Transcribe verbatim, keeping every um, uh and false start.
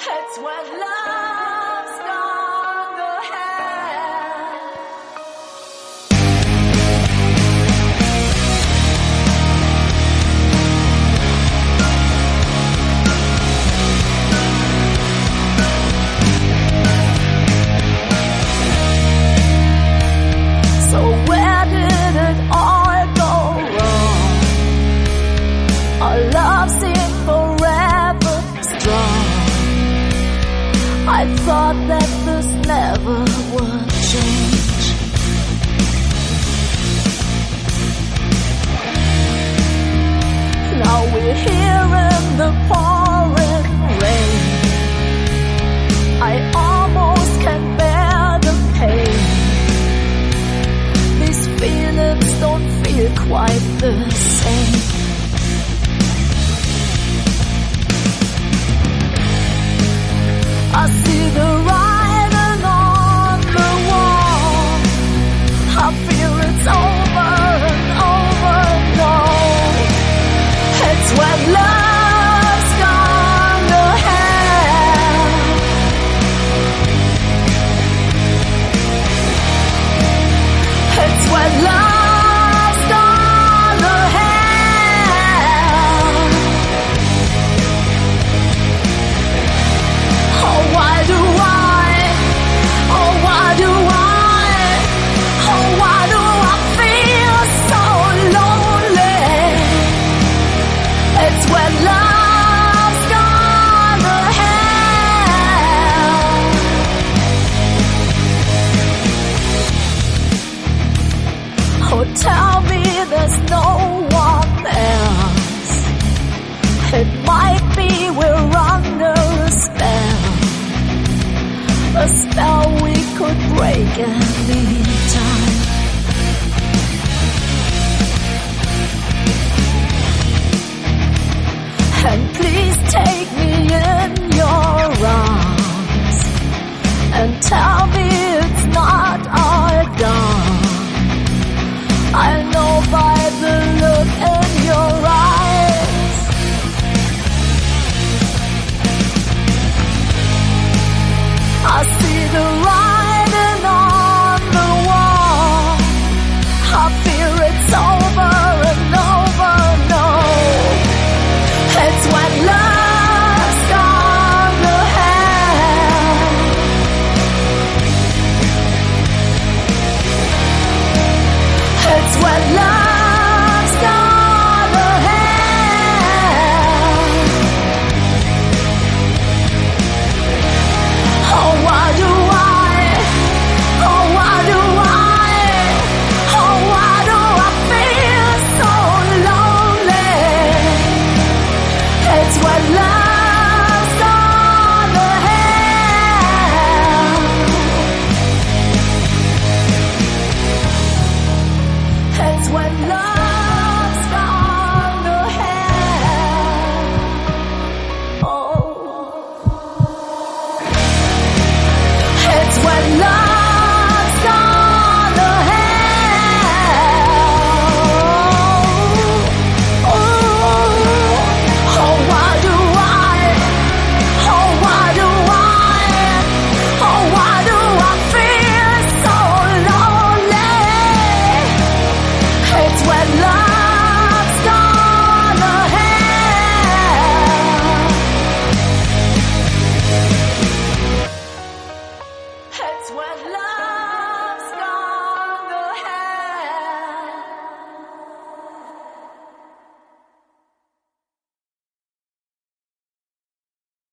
It's when love's gone ahead. So where did it all go wrong? Our love seemed forever strong. I thought that this never would change. Now we're here in the pouring rain. I almost can bear the pain. These feelings don't feel quite the same. I see the writing on the wall. I feel it's over and over. No, it's when love's gone to hell. It's when love's gone to hell. Oh, why do I, oh, why do I, oh, why do I feel so lonely? It's when love's gone to hell. Oh, tell me there's no one else. It might be we're under a spell. A spell we could break any time. And please take me in your arms and tell